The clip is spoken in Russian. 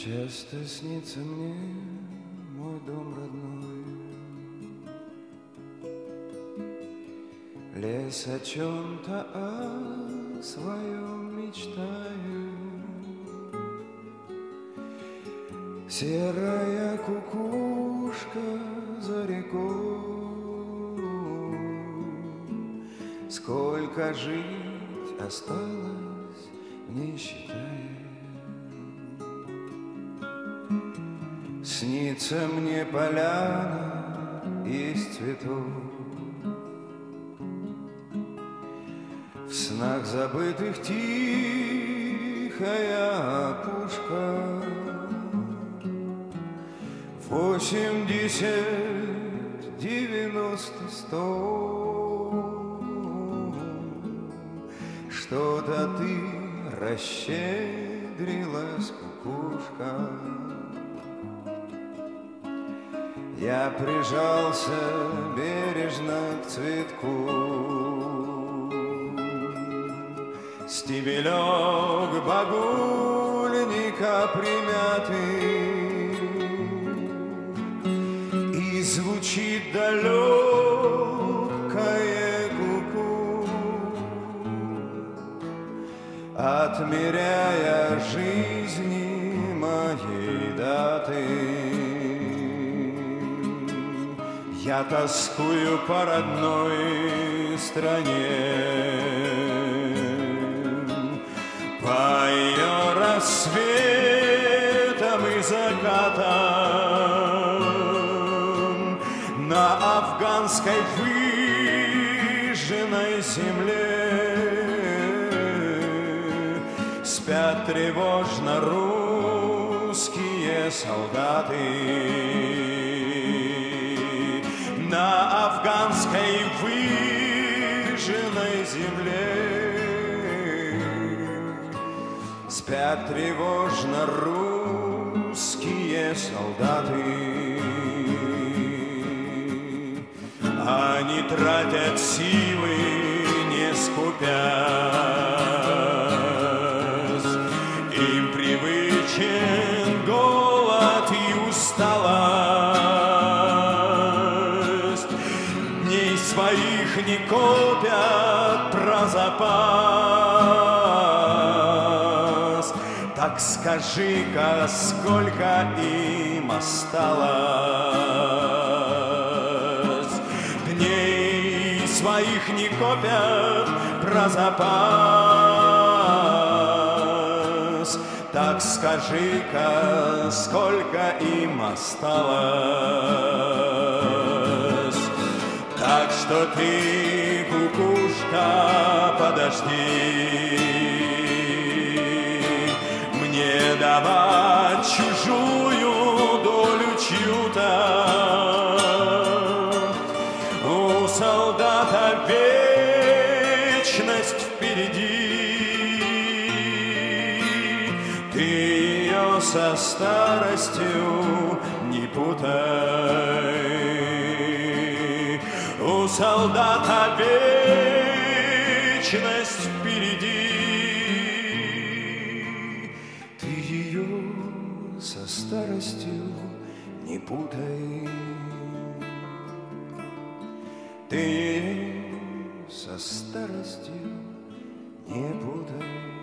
Часто снится мне мой дом родной, лес о чем-то о своем мечтает, серая кукушка за рекой. Сколько жить осталось, не считая. Снится мне поляна из цветов, в снах забытых тихая опушка. 80, 90, 100. Что-то ты расщедрилась, кукушка. Я прижался бережно к цветку, стебелек багульника примятый, и звучит далекое ку-ку, отмеряя жизни моей даты. Я тоскую по родной стране, по ее рассветам и закатам, на афганской выжженной земле спят тревожно русские солдаты. На афганской выжженной земле спят тревожно русские солдаты. Они тратят силы, не скупясь, им привычен голод и усталость. Дней своих не копят про запас. Так скажи-ка, сколько им осталось? Дней своих не копят про запас. Так скажи-ка, сколько им осталось? Так что ты, кукушка, подожди, мне давать чужую долю чью-то. У солдата вечность впереди, ты ее со старостью не путай. У солдата вечность впереди, ты ее со старостью не путай. Ты со старостью не путай.